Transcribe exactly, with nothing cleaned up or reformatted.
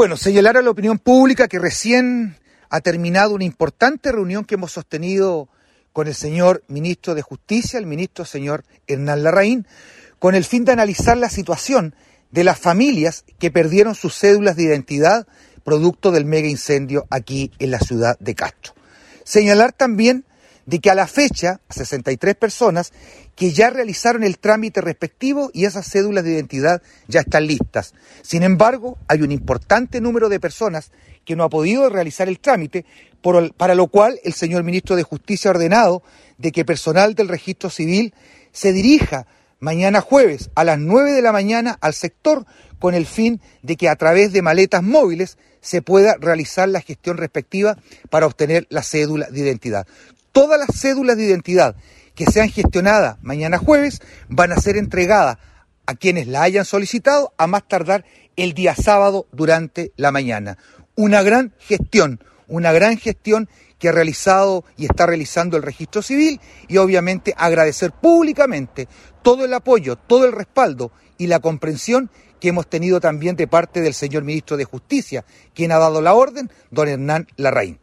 Bueno, señalar a la opinión pública que recién ha terminado una importante reunión que hemos sostenido con el señor ministro de Justicia, el ministro señor Hernán Larraín, con el fin de analizar la situación de las familias que perdieron sus cédulas de identidad producto del mega incendio aquí en la ciudad de Castro. Señalar también de que a la fecha, sesenta y tres personas que ya realizaron el trámite respectivo y esas cédulas de identidad ya están listas. Sin embargo, hay un importante número de personas que no ha podido realizar el trámite, por, para lo cual el señor ministro de Justicia ha ordenado de que personal del registro civil se dirija mañana jueves a las nueve de la mañana al sector con el fin de que a través de maletas móviles se pueda realizar la gestión respectiva para obtener la cédula de identidad. Todas las cédulas de identidad que sean gestionadas mañana jueves van a ser entregadas a quienes la hayan solicitado a más tardar el día sábado durante la mañana. Una gran gestión, una gran gestión que ha realizado y está realizando el registro civil, y obviamente agradecer públicamente todo el apoyo, todo el respaldo y la comprensión que hemos tenido también de parte del señor ministro de Justicia, quien ha dado la orden, don Hernán Larraín.